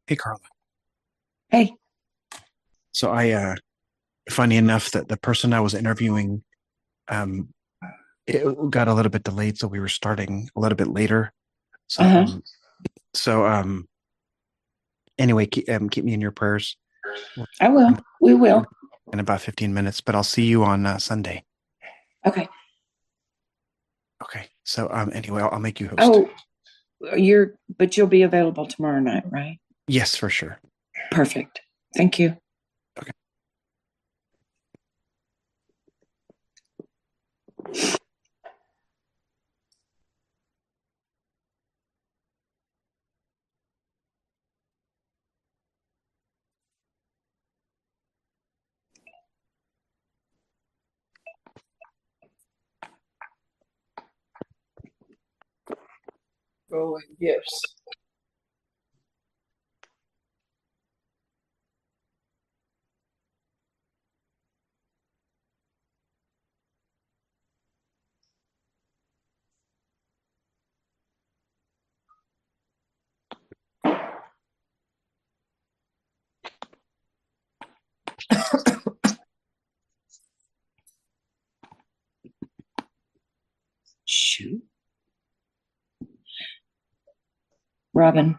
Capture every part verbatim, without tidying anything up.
Hey, Carla. Hey, So I, uh, funny enough, that the person I was interviewing, um, it got a little bit delayed, so we were starting a little bit later. So, uh-huh. um, so, um, anyway, keep, um, keep me in your prayers. We're I gonna will. We we're will. in about fifteen minutes, but I'll see you on uh, Sunday. Okay. Okay. So, um, anyway, I'll, I'll make you host. Oh, you're, but you'll be available tomorrow night, right? Yes, for sure. Perfect. Thank you. Okay. Rolling gifts. Shoot. Robin,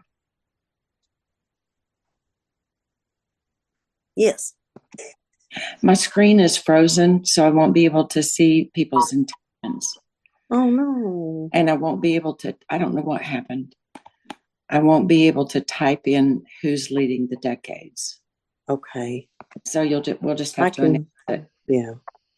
Yes. my screen is frozen, so I won't be able to see people's intentions. Oh no. And I won't be able to, I don't know what happened. I won't be able to type in who's leading the decades. Okay. So you'll just, we'll just I have to announce can. it. Yeah.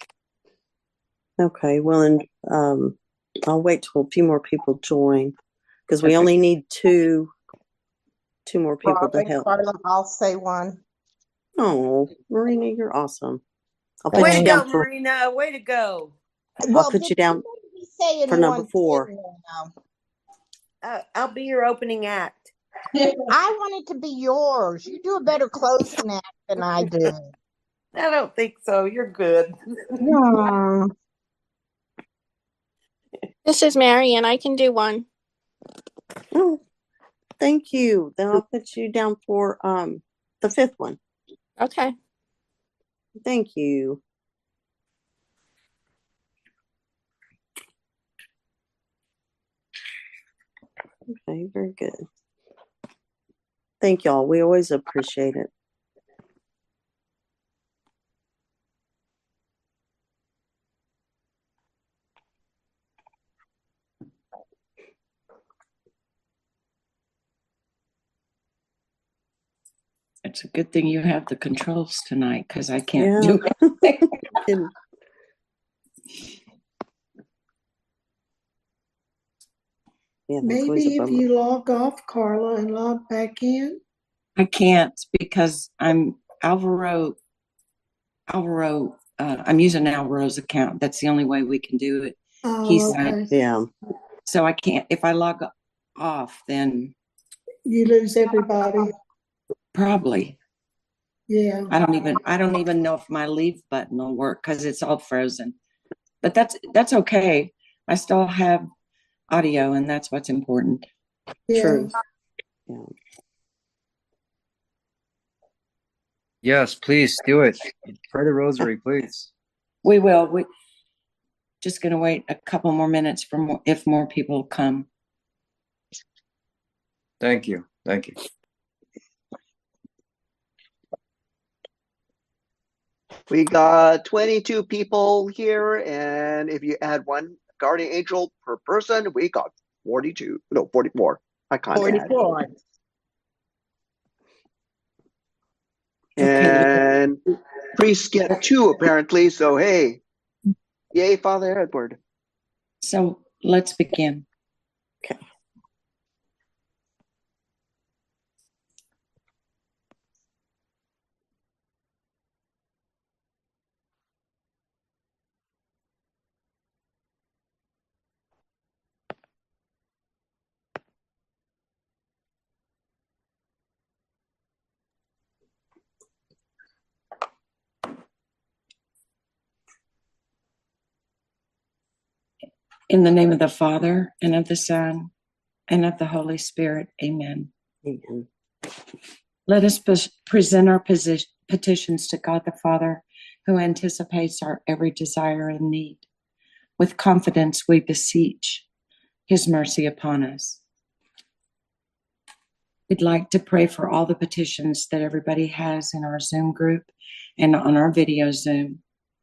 Okay. Well, and um, I'll wait till a few more people join because we Okay. only need two, two more people to Robin, help. Carla, I'll say one. Oh, Marina, you're awesome. I'll put Way to you Thank go, down for. Marina. Way to go. I'll Well, put did you down somebody be saying for number one four. too? No. Uh, I'll be your opening act. I want it to be yours. You do a better closing act than I do. I don't think so. You're good. Hmm. This is Mary, and I can do one. Oh, thank you. Then I'll put you down for um the fifth one. Okay. Thank you. Okay, very good. Thank y'all. We always appreciate it. It's a good thing you have the controls tonight because I can't Yeah. do it. Can- yeah, that's always a Maybe if bummer. you log off, Carla, and log back in. I can't because I'm Alvaro. Alvaro. Uh, I'm using Alvaro's account. That's the only way we can do it. He's Oh, uh, okay. Yeah. so I can't. If I log off, then You lose everybody. probably Yeah. I don't even. I don't even know if my leave button will work because it's all frozen. But that's that's okay. I still have audio, and that's what's important. Yeah. True. Yeah. Yes, please do it. Pray the rosary, please. We will. We just going to wait a couple more minutes for more, if more people come. Thank you. Thank you. We got twenty-two people here, and if you add one guardian angel per person, we got forty-two. No, forty-four. I can't add. forty-four. Okay. And priests get two, apparently. So, hey, yay, Father Edward. So let's begin. Okay. In the name of the Father, and of the Son, and of the Holy Spirit. Amen. Amen. Let us pres- present our posi- petitions to God the Father, who anticipates our every desire and need. With confidence, we beseech his mercy upon us. We'd like to pray for all the petitions that everybody has in our Zoom group and on our video Zoom.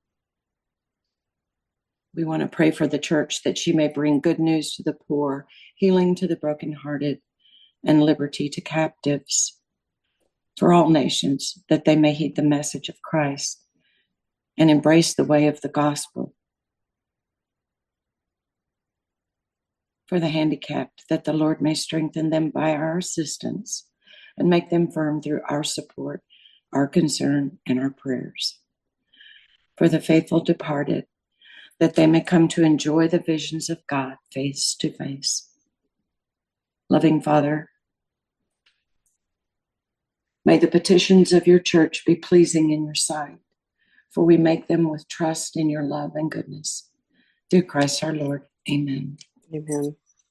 We want to pray for the church that she may bring good news to the poor, healing to the brokenhearted, and liberty to captives. For all nations, that they may heed the message of Christ and embrace the way of the gospel. For the handicapped, that the Lord may strengthen them by our assistance and make them firm through our support, our concern, and our prayers. For the faithful departed, that they may come to enjoy the visions of God face to face. Loving Father, may the petitions of your church be pleasing in your sight, for we make them with trust in your love and goodness. Through Christ our Lord. Amen. Amen.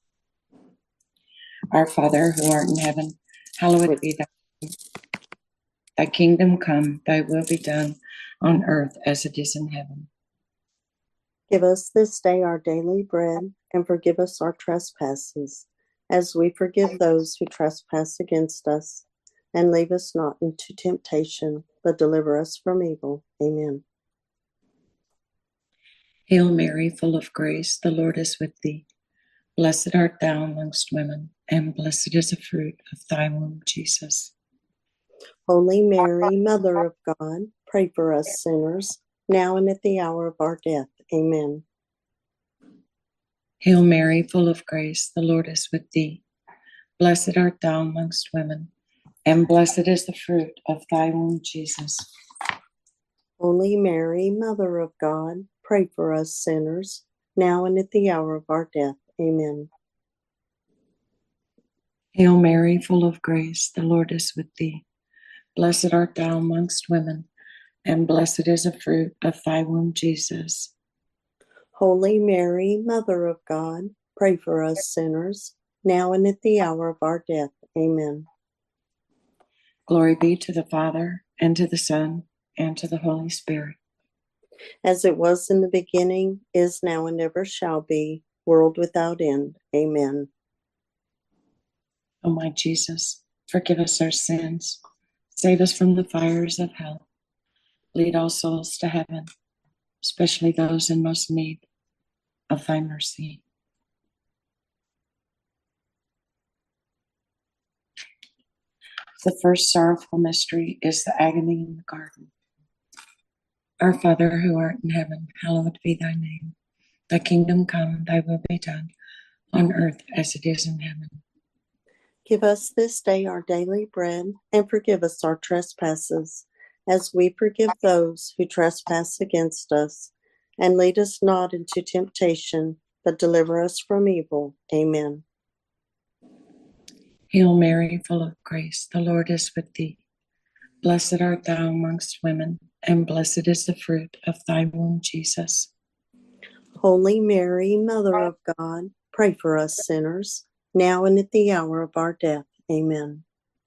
Our Father, who art in heaven, hallowed be thy name. Thy kingdom come, thy will be done on earth as it is in heaven. Give us this day our daily bread, and forgive us our trespasses, as we forgive those who trespass against us. And lead us not into temptation, but deliver us from evil. Amen. Hail Mary, full of grace, the Lord is with thee. Blessed art thou amongst women, and blessed is the fruit of thy womb, Jesus. Holy Mary, Mother of God, pray for us sinners, now and at the hour of our death. Amen. Hail Mary, full of grace, the Lord is with thee. Blessed art thou amongst women, and blessed is the fruit of thy womb, Jesus. Holy Mary, Mother of God, pray for us sinners, now and at the hour of our death. Amen. Hail Mary, full of grace, the Lord is with thee. Blessed art thou amongst women, and blessed is the fruit of thy womb, Jesus. Holy Mary, Mother of God, pray for us sinners, now and at the hour of our death. Amen. Glory be to the Father, and to the Son, and to the Holy Spirit. As it was in the beginning, is now, and ever shall be, world without end. Amen. O my Jesus, forgive us our sins, save us from the fires of hell, lead all souls to heaven, especially those in most need of thy mercy. The first sorrowful mystery is the agony in the garden. Our Father, who art in heaven, hallowed be thy name. Thy kingdom come, thy will be done, on earth as it is in heaven. Give us this day our daily bread, and forgive us our trespasses, as we forgive those who trespass against us. And lead us not into temptation, but deliver us from evil. Amen. Hail Mary, full of grace, the Lord is with thee. Blessed art thou amongst women, and blessed is the fruit of thy womb, Jesus. Holy Mary, Mother of God, pray for us sinners, now and at the hour of our death. Amen.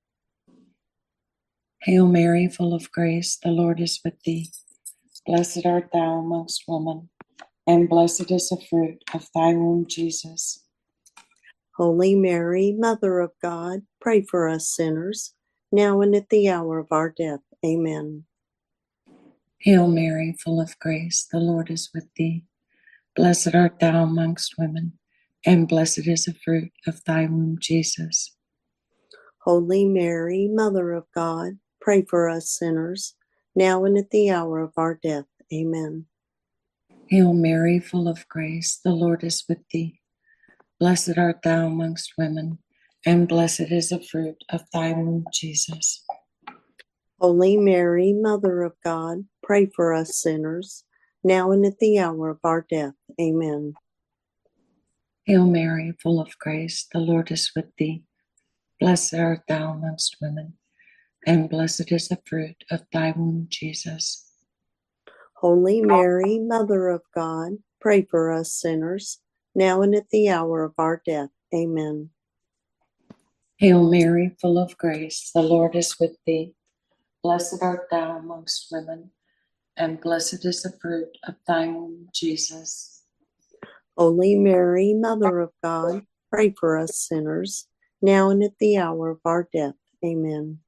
Hail Mary, full of grace, the Lord is with thee. Blessed art thou amongst women, and blessed is the fruit of thy womb, Jesus. Holy Mary, Mother of God, pray for us sinners, now and at the hour of our death. Amen. Hail Mary, full of grace, the Lord is with thee. Blessed art thou amongst women, and blessed is the fruit of thy womb, Jesus. Holy Mary, Mother of God, pray for us sinners, now and at the hour of our death. Amen. Hail Mary, full of grace, the Lord is with thee. Blessed art thou amongst women, and blessed is the fruit of thy womb, Jesus. Holy Mary, Mother of God, pray for us sinners, now and at the hour of our death. Amen. Hail Mary, full of grace, the Lord is with thee. Blessed art thou amongst women, and blessed is the fruit of thy womb, Jesus. Holy Mary, Mother of God, pray for us sinners, now and at the hour of our death. Amen. Hail Mary, full of grace, the Lord is with thee. Blessed art thou amongst women, and blessed is the fruit of thy womb, Jesus. Holy Mary, Mother of God, pray for us sinners, now and at the hour of our death. Amen.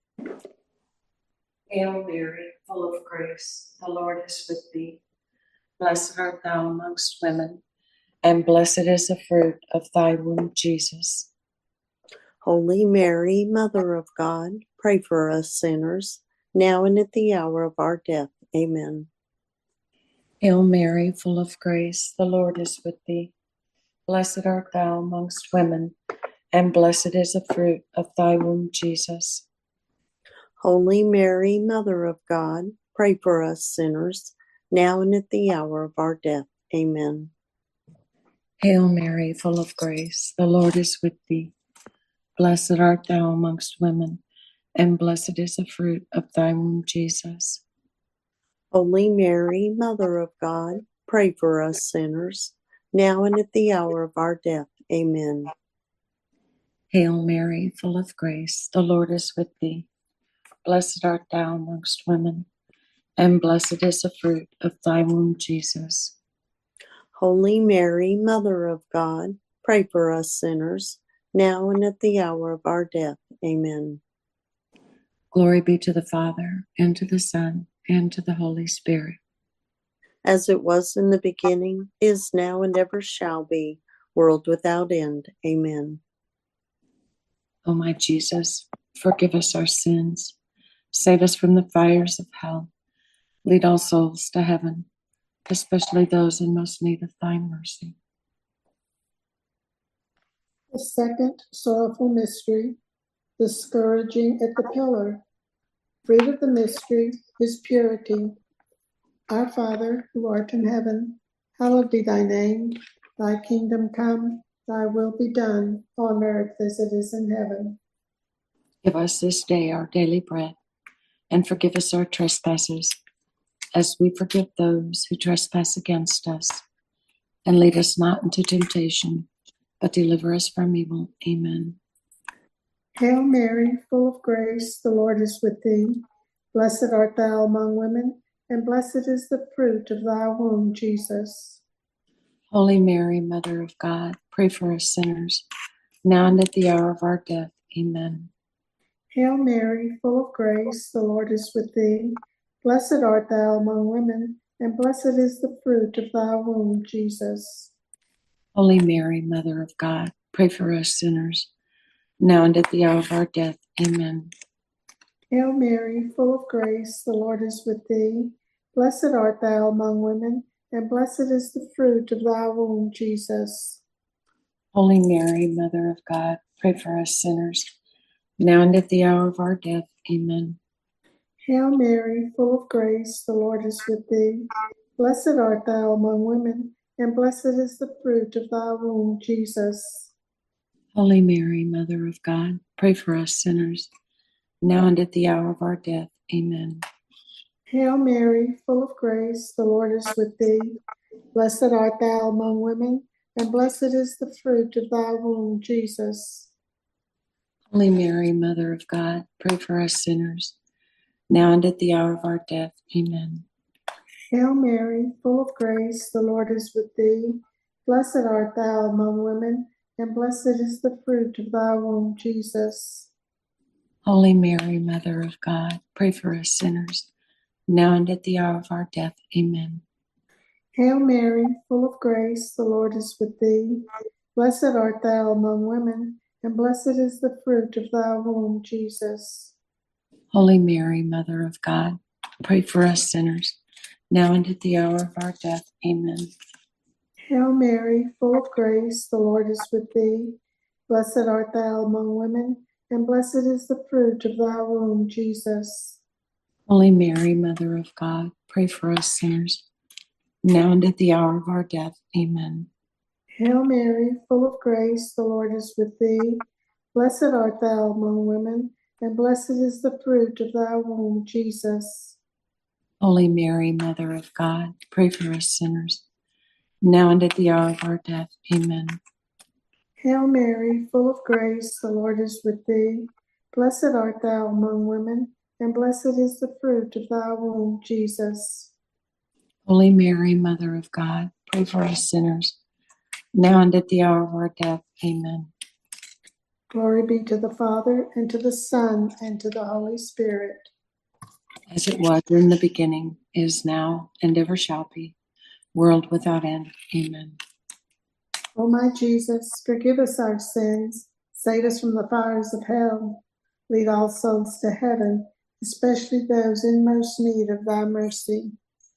Hail Mary, full of grace, the Lord is with thee. Blessed art thou amongst women, and blessed is the fruit of thy womb, Jesus. Holy Mary, Mother of God, pray for us sinners, now and at the hour of our death. Amen. Hail Mary, full of grace, the Lord is with thee. Blessed art thou amongst women, and blessed is the fruit of thy womb, Jesus. Holy Mary, Mother of God, pray for us sinners, now and at the hour of our death. Amen. Hail Mary, full of grace, the Lord is with thee. Blessed art thou amongst women, and blessed is the fruit of thy womb, Jesus. Holy Mary, Mother of God, pray for us sinners, now and at the hour of our death. Amen. Hail Mary, full of grace, the Lord is with thee. Blessed art thou amongst women, and blessed is the fruit of thy womb, Jesus. Holy Mary, Mother of God, pray for us sinners, now and at the hour of our death. Amen. Glory be to the Father, and to the Son, and to the Holy Spirit. As it was in the beginning, is now, and ever shall be, world without end. Amen. O my Jesus, forgive us our sins, save us from the fires of hell, lead all souls to heaven, especially those in most need of thy mercy. The second sorrowful mystery, the scourging at the pillar. Fruit of the mystery is purity. Our Father, who art in heaven, hallowed be thy name. Thy kingdom come, thy will be done, on earth as it is in heaven. Give us this day our daily bread, and forgive us our trespasses, as we forgive those who trespass against us. And lead us not into temptation, but deliver us from evil. Amen. Hail Mary, full of grace, the Lord is with thee. Blessed art thou among women, and blessed is the fruit of thy womb, Jesus. Holy Mary, Mother of God, pray for us sinners, now and at the hour of our death. Amen. Hail Mary, full of grace, the Lord is with thee. Blessed art thou among women, and blessed is the fruit of thy womb, Jesus. Holy Mary, Mother of God, pray for us sinners, now and at the hour of our death. Amen. Hail Mary, full of grace, the Lord is with thee. Blessed art thou among women, and blessed is the fruit of thy womb, Jesus. Holy Mary, Mother of God, pray for us sinners, now and at the hour of our death. Amen. Hail Mary, full of grace, the Lord is with thee. Blessed art thou among women, and blessed is the fruit of thy womb, Jesus. Holy Mary, Mother of God, pray for us sinners, now and at the hour of our death. Amen. Hail Mary, full of grace, the Lord is with thee. Blessed art thou among women, and blessed is the fruit of thy womb, Jesus. Holy Mary, Mother of God, pray for us sinners, now and at the hour of our death. Amen. Hail Mary, full of grace, the Lord is with thee. Blessed art thou among women, and blessed is the fruit of thy womb, Jesus. Holy Mary, Mother of God, pray for us sinners, now and at the hour of our death. Amen. Hail Mary, full of grace, the Lord is with thee. Blessed art thou among women, and blessed is the fruit of thy womb, Jesus. Holy Mary, Mother of God, pray for us sinners, now and at the hour of our death. Amen. Hail Mary, full of grace, the Lord is with thee. Blessed art thou among women, and blessed is the fruit of thy womb, Jesus. Holy Mary, Mother of God, pray for us sinners, now and at the hour of our death. Amen. Hail Mary, full of grace, the Lord is with thee. Blessed art thou among women, and blessed is the fruit of thy womb, Jesus. Holy Mary, Mother of God, pray for us sinners, now and at the hour of our death. Amen. Hail Mary, full of grace, the Lord is with thee. Blessed art thou among women, and blessed is the fruit of thy womb, Jesus. Holy Mary, Mother of God, pray for us sinners, now and at the hour of our death. Amen. Glory be to the Father, and to the Son, and to the Holy Spirit. As it was in the beginning, is now, and ever shall be, world without end. Amen. O my Jesus, forgive us our sins, save us from the fires of hell, lead all souls to heaven, especially those in most need of thy mercy.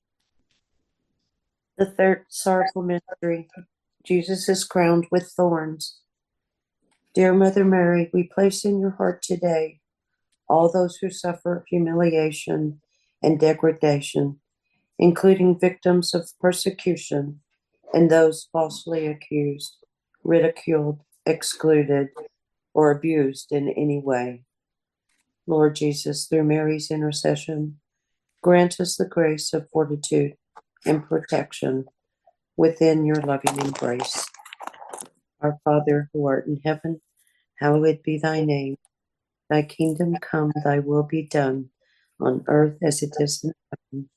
The third sorrowful mystery. Jesus is crowned with thorns. Dear Mother Mary, we place in your heart today all those who suffer humiliation and degradation, including victims of persecution and those falsely accused, ridiculed, excluded, or abused in any way. Lord Jesus, through Mary's intercession, grant us the grace of fortitude and protection within your loving embrace. Our Father, who art in heaven, hallowed be thy name. Thy kingdom come, thy will be done, on earth as it is in heaven.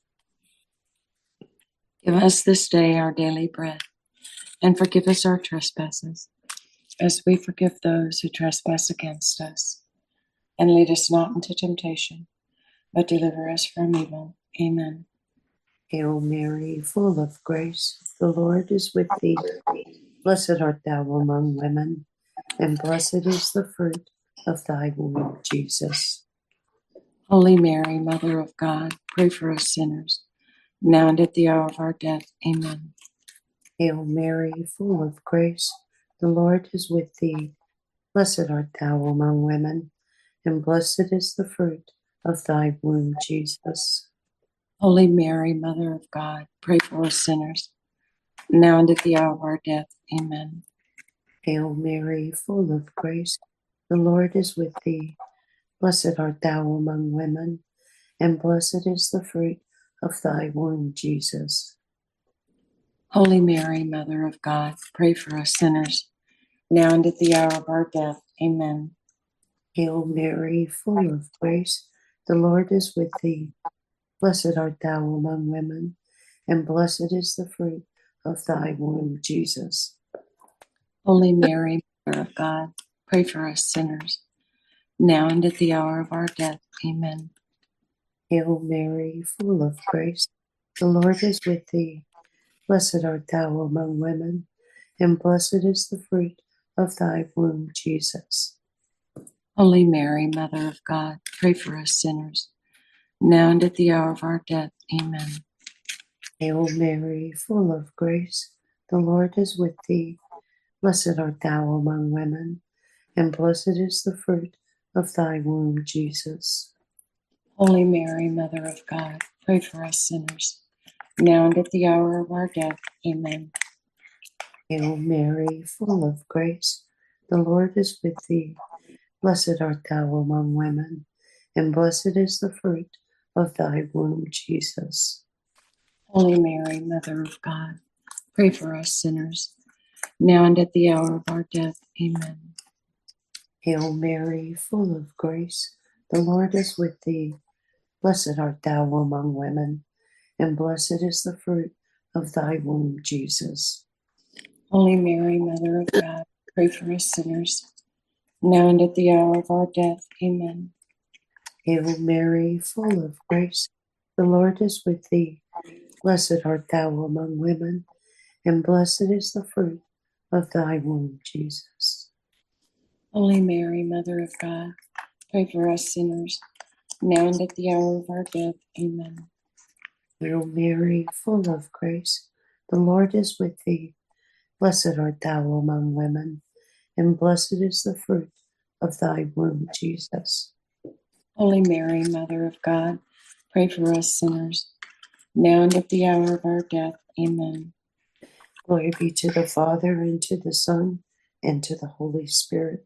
Give us this day our daily bread, and forgive us our trespasses, as we forgive those who trespass against us. And lead us not into temptation, but deliver us from evil. Amen. Hail Mary, full of grace, the Lord is with thee. Blessed art thou among women, and blessed is the fruit of thy womb, Jesus. Holy Mary, Mother of God, pray for us sinners, now and at the hour of our death. Amen. Hail Mary, full of grace, the Lord is with thee. Blessed art thou among women, and blessed is the fruit of thy womb, Jesus. Holy Mary, Mother of God, pray for us sinners, now and at the hour of our death. Amen. Hail Mary, full of grace, the Lord is with thee. Blessed art thou among women, and blessed is the fruit of thy womb, Jesus. Holy Mary, Mother of God, pray for us sinners, now and at the hour of our death. Amen. Hail Mary, full of grace, the Lord is with thee. Blessed art thou among women, and blessed is the fruit of thy womb, Jesus. Holy Mary, Mother of God, pray for us sinners, now and at the hour of our death. Amen. Hail Mary, full of grace, the Lord is with thee. Blessed art thou among women, and blessed is the fruit of thy womb, Jesus. Holy Mary, Mother of God, pray for us sinners, now and at the hour of our death. Amen. Hail Mary, full of grace, the Lord is with thee. Blessed art thou among women, and blessed is the fruit of thy womb, Jesus. Holy Mary, Mother of God, pray for us sinners, now and at the hour of our death. Amen. Hail Mary, full of grace, the Lord is with thee. Blessed art thou among women, and blessed is the fruit of thy womb, Jesus. Holy Mary, Mother of God, pray for us sinners, now and at the hour of our death. Amen. Hail Mary, full of grace, the Lord is with thee. Blessed art thou among women, and blessed is the fruit of thy womb, Jesus. Holy Mary, Mother of God, pray for us sinners, now and at the hour of our death. Amen. Hail Mary, full of grace, the Lord is with thee. Blessed art thou among women, and blessed is the fruit of thy womb, Jesus. Holy Mary, Mother of God, pray for us sinners, now and at the hour of our death. Amen. Hail Mary, full of grace, the Lord is with thee. Blessed art thou among women, and blessed is the fruit of thy womb, Jesus. Holy Mary, Mother of God, pray for us sinners, now and at the hour of our death. Amen. Glory be to the Father, and to the Son, and to the Holy Spirit.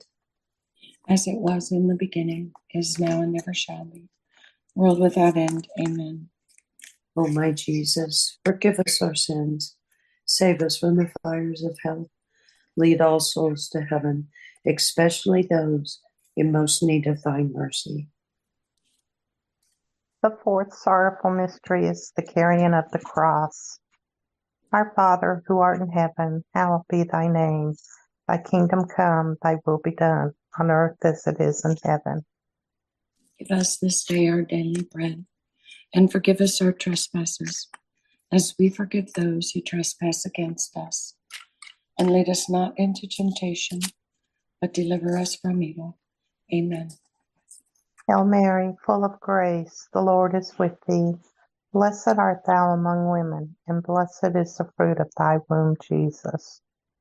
As it was in the beginning, is now, and never shall be, world without end. Amen. O my Jesus, forgive us our sins, save us from the fires of hell, Lead all souls to heaven, especially those in most need of thy mercy. The fourth sorrowful mystery is the carrying of the cross. Our Father, who art in heaven, hallowed be thy name. Thy kingdom come, thy will be done, on earth as it is in heaven. Give us this day our daily bread, and forgive us our trespasses, as we forgive those who trespass against us. And lead us not into temptation, but deliver us from evil. Amen. Hail Mary, full of grace, the Lord is with thee. Blessed art thou among women, and blessed is the fruit of thy womb, Jesus.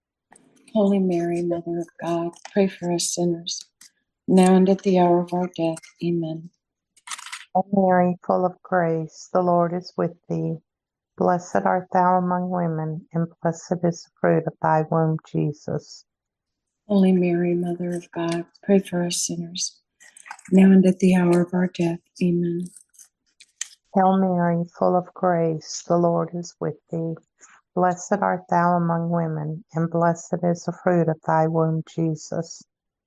Holy Mary, Mother of God, pray for us sinners, now and at the hour of our death. Amen. Hail Mary, full of grace, the Lord is with thee. Blessed art thou among women, and blessed is the fruit of thy womb, Jesus. Holy Mary, Mother of God, pray for us sinners, now and at the hour of our death. Amen. Hail Mary, full of grace, the Lord is with thee. Blessed art thou among women, and blessed is the fruit of thy womb, Jesus.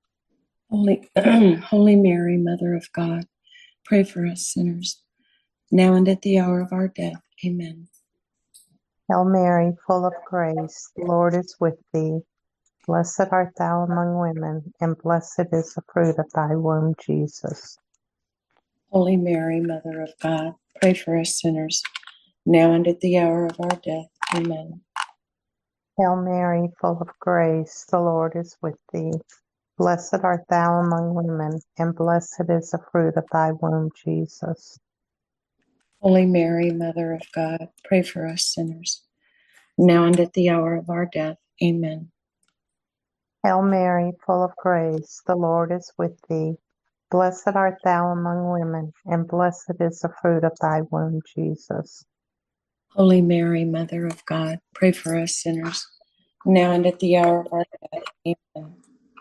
Holy, Holy Mary, Mother of God, pray for us sinners, now and at the hour of our death. Amen. Hail Mary, full of grace, the Lord is with thee. Blessed art thou among women, and blessed is the fruit of thy womb, Jesus. Holy Mary, Mother of God, pray for us sinners, now and at the hour of our death. Amen. Hail Mary, full of grace, the Lord is with thee. Blessed art thou among women, and blessed is the fruit of thy womb, Jesus. Holy Mary, Mother of God, pray for us sinners, now and at the hour of our death. Amen. Hail Mary, full of grace, the Lord is with thee. Blessed art thou among women, and blessed is the fruit of thy womb, Jesus. Holy Mary, Mother of God, pray for us sinners, now and at the hour of our death. Amen.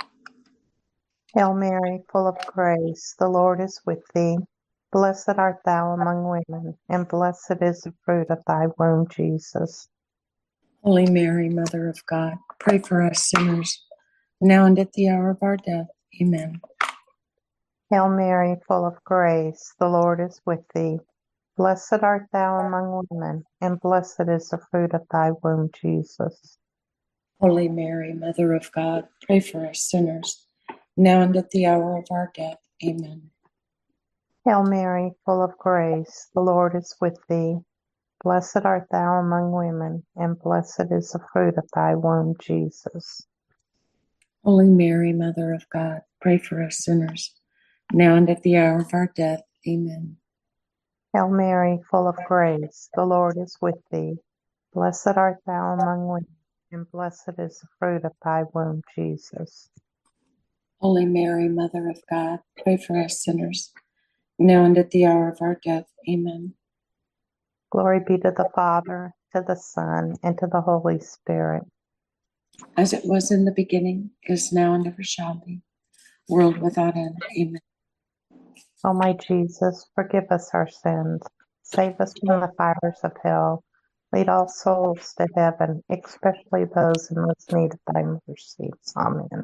Hail Mary, full of grace, the Lord is with thee. Blessed art thou among women, and blessed is the fruit of thy womb, Jesus. Holy Mary, Mother of God, pray for us sinners, now and at the hour of our death. Amen. Hail Mary, full of grace, the Lord is with thee. Blessed art thou among women, and blessed is the fruit of thy womb, Jesus. Holy Mary, Mother of God, pray for us sinners, now and at the hour of our death. Amen. Hail Mary, full of grace, the Lord is with thee. Blessed art thou among women, and blessed is the fruit of thy womb, Jesus. Holy Mary, Mother of God, pray for us sinners, now and at the hour of our death. Amen. Hail Mary, full of grace, the Lord is with thee. Blessed art thou among women, and blessed is the fruit of thy womb, Jesus. Holy Mary, Mother of God, pray for us sinners, now and at the hour of our death. Amen. Glory be to the Father, to the Son, and to the Holy Spirit. As it was in the beginning, is now, and ever shall be, world without end. Amen. O my Jesus, forgive us our sins, save us from the fires of hell, lead all souls to heaven, especially those in most need of thy mercy. Amen.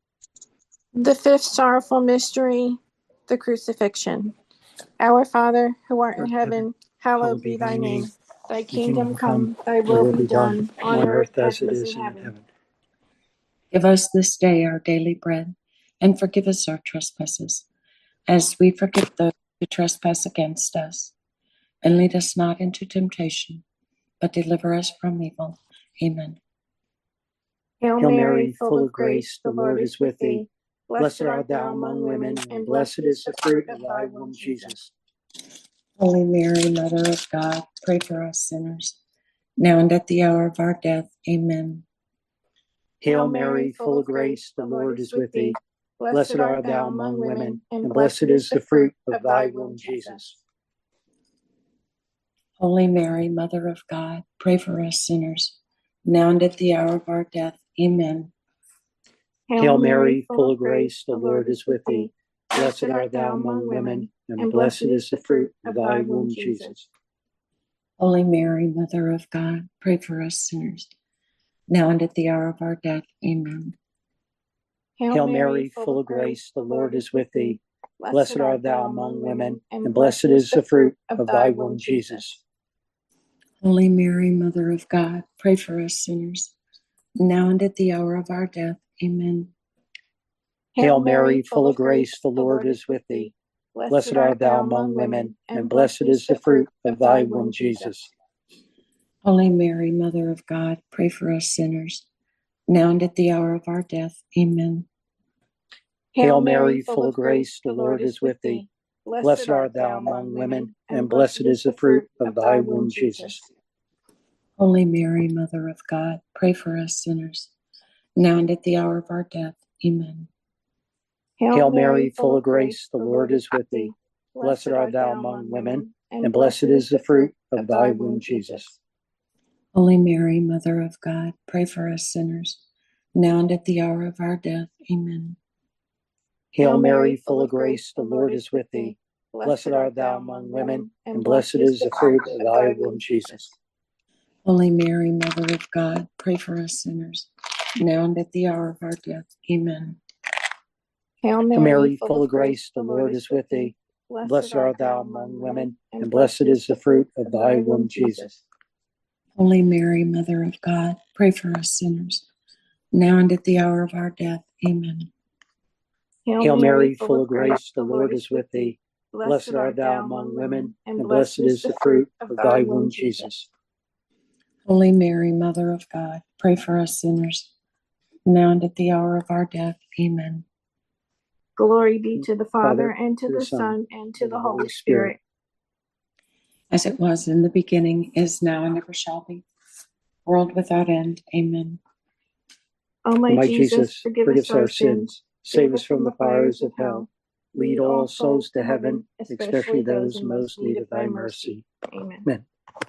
The fifth sorrowful mystery, the crucifixion. Our Father, who art in heaven, hallowed be thy name. Thy kingdom come, thy will be done, on earth as it is in heaven. Give us this day our daily bread, and forgive us our trespasses, as we forgive those who trespass against us. And lead us not into temptation, but deliver us from evil. Amen. Hail Mary, full of grace, the Lord is with thee. Blessed art thou among women, and blessed is the fruit of thy womb, Jesus. Holy Mary, Mother of God, pray for us sinners, now and at the hour of our death. Amen. Hail Mary, full of grace, the Lord is with thee. Blessed art thou among women, and blessed is the fruit of thy womb, Jesus. Holy Mary, Mother of God, pray for us sinners, now and at the hour of our death. Amen. Hail Mary, full of grace, the Lord is with thee. Blessed art thou among women, and blessed is the fruit of thy womb, Jesus. Holy Mary, Mother of God, pray for us sinners, now and at the hour of our death. Amen. Hail Mary, full of grace, the Lord is with thee. Blessed art thou among women, and blessed is the fruit of thy womb, Jesus. Holy Mary, Mother of God, pray for us sinners, now and at the hour of our death. Amen. Hail Mary, full of grace, the Lord is with thee. Blessed art thou among women, and blessed is the fruit of thy womb, Jesus. Holy Mary, Mother of God, pray for us sinners, now and at the hour of our death. Amen. Hail Mary, full of grace, the Lord is with thee. Blessed art thou among women, and blessed is the fruit of thy womb, Jesus. Holy Mary, Mother of God, pray for us sinners, now and at the hour of our death. Amen. Hail Mary, full of grace, the Lord is with thee. Blessed art thou among women, and blessed is the fruit of thy womb, Jesus. Holy Mary, Mother of God, pray for us sinners, now and at the hour of our death. Amen. Hail Mary, full of grace, the Lord is with thee. Blessed art thou among women, and blessed is the fruit of thy womb, Jesus. Holy Mary, Mother of God, pray for us sinners, now and at the hour of our death. Amen. Hail Mary, Mary, full of grace, the Lord is with thee. Blessed art thou among women, and blessed is the fruit of thy womb, Jesus. Holy Mary, Mother of God, pray for us sinners, now and at the hour of our death. Amen. Hail Mary, full of grace, the Lord is with thee. Blessed art thou among women, and blessed is the fruit of thy womb, Jesus. Holy Mary, Mother of God, pray for us sinners, now and at the hour of our death. Amen. Glory be to the Father, Father, and to the Son, and to the Holy Spirit. As it was in the beginning, is now, and ever shall be, world without end. Amen. O my, My Jesus, Jesus, forgive, forgive us our sins, save us from the fires of hell, lead all souls to heaven, especially those in most need of thy mercy. Amen. Amen.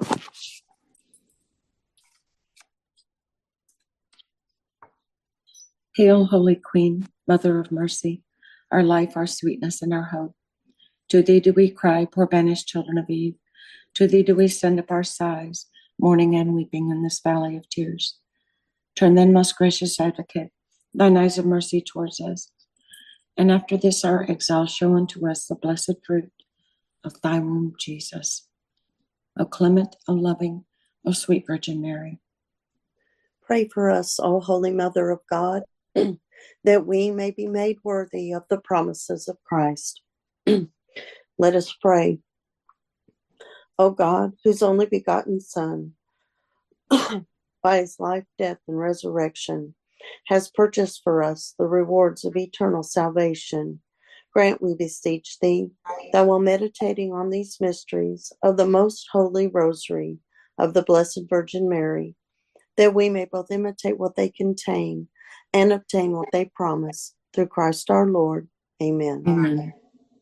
Hail, Holy Queen, Mother of Mercy, our life, our sweetness, and our hope. To thee do we cry, poor banished children of Eve. To thee do we send up our sighs, mourning and weeping in this valley of tears. Turn then, most gracious Advocate, thine eyes of mercy towards us, and after this our exile show unto us the blessed fruit of thy womb, Jesus. O clement, O loving, O sweet Virgin Mary. Pray for us, O Holy Mother of God, that we may be made worthy of the promises of Christ. Let us pray. O God, whose only begotten Son, by his life, death, and resurrection, has purchased for us the rewards of eternal salvation, grant, we beseech thee, that while meditating on these mysteries of the most holy rosary of the Blessed Virgin Mary, that we may both imitate what they contain and obtain what they promise, through Christ our Lord. Amen. Amen.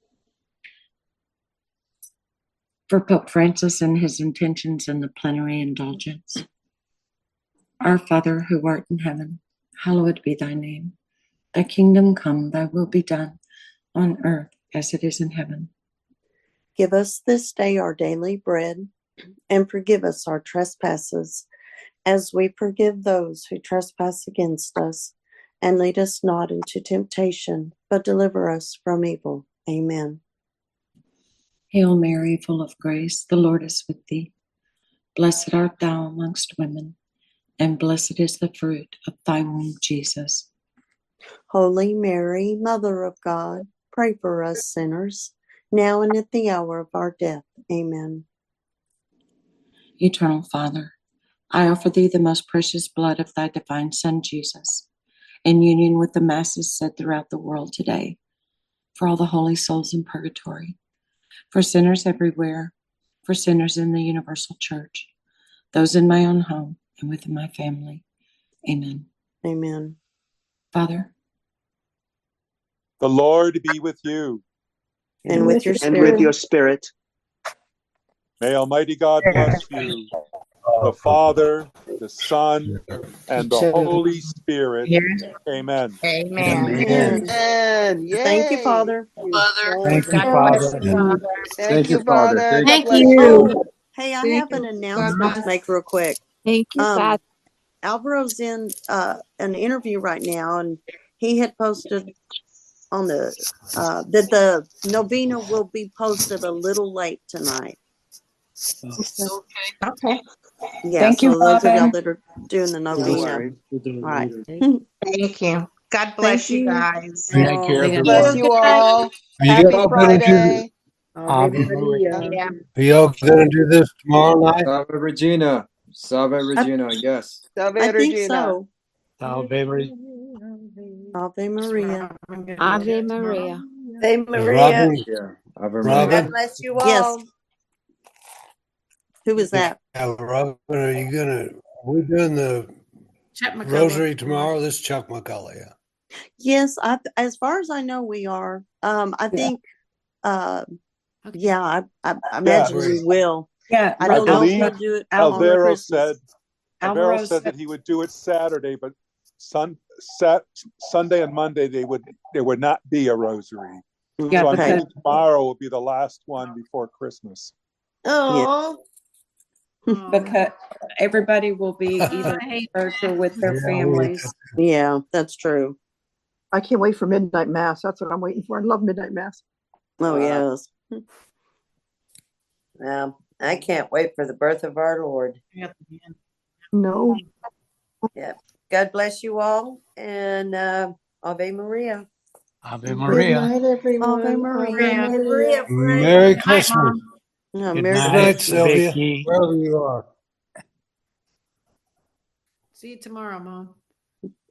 For Pope Francis and his intentions in the plenary indulgence. Our Father, who art in heaven, hallowed be thy name. Thy kingdom come, thy will be done, on earth as it is in heaven. Give us this day our daily bread, and forgive us our trespasses, as we forgive those who trespass against us. And lead us not into temptation, but deliver us from evil. Amen. Hail Mary, full of grace, the Lord is with thee. Blessed art thou amongst women, and blessed is the fruit of thy womb, Jesus. Holy Mary, Mother of God, pray for us sinners, now and at the hour of our death. Amen. Eternal Father, I offer thee the most precious blood of thy divine Son, Jesus, in union with the masses said throughout the world today, for all the holy souls in purgatory, for sinners everywhere, for sinners in the universal church, those in my own home and within my family. Amen. Amen. Father, the Lord be with you. And with your spirit. And with your spirit. May Almighty God bless you, the Father, the Son, and the Holy Spirit. Amen. Amen. Amen. And yay. Thank you, Father. Father. Thank you, Father. Thank, Thank you, you, Father. Thank God bless you. you. Oh, hey, I Thank have an you, announcement Father. to make real quick. Thank you, Um, Father. Alvaro's in uh, an interview right now, and he had posted on the uh, that the novena will be posted a little late tonight. Okay. Okay. Yeah, Thank so you, those of y'all Father. that are doing the No novena, worries. We'll do it all right. later. Thank you. God bless Thank you you. guys. Thank you, Oh, everyone. Bless you Good night. all. Are Happy you all gonna do this? Friday. Ave Maria. Yeah. Are you all gonna do this tomorrow night? Salve Regina. Salve Regina. Yes. Salve I think Regina. so. Salve Maria. Ave Maria. Ave Maria. Ave Is Maria. Robin? Yeah. Ave Maria. God Robin? bless you Yes. all. Who is that? Yeah, Robin, are you gonna? Are we doing the Chuck McCullough. rosary tomorrow? This is Chuck McCullough. Yeah. Yes, I, as far as I know, we are. Um, I Yeah. think. Uh, Okay. yeah, I, I, I imagine Yes. we will. Yeah. I I don't know if believe we'll do it on Alvaro Christmas. said Alvaro Alvaro said said, that he would do it Saturday, but sun, sat, Sunday and Monday they would there would not be a rosary. yeah, So I'm Okay. because thinking tomorrow will be the last one before Christmas. Oh, because everybody will be either I hate in church or with their Yeah, we- families. Yeah, that's true. I can't wait for midnight mass. That's what I'm waiting for. I love midnight mass. Oh, Uh, yes. well, I can't wait for the birth of our Lord. No. Yeah. God bless you all, and uh, Ave Maria. Ave Good Maria. night, everyone. Ave Maria. Ave Ave Maria. Maria, Frank. Merry Night, Christmas. Mom. Yeah, Good Merry night, Christmas. Sylvia. Vicky. Wherever you are. See you tomorrow, Mom.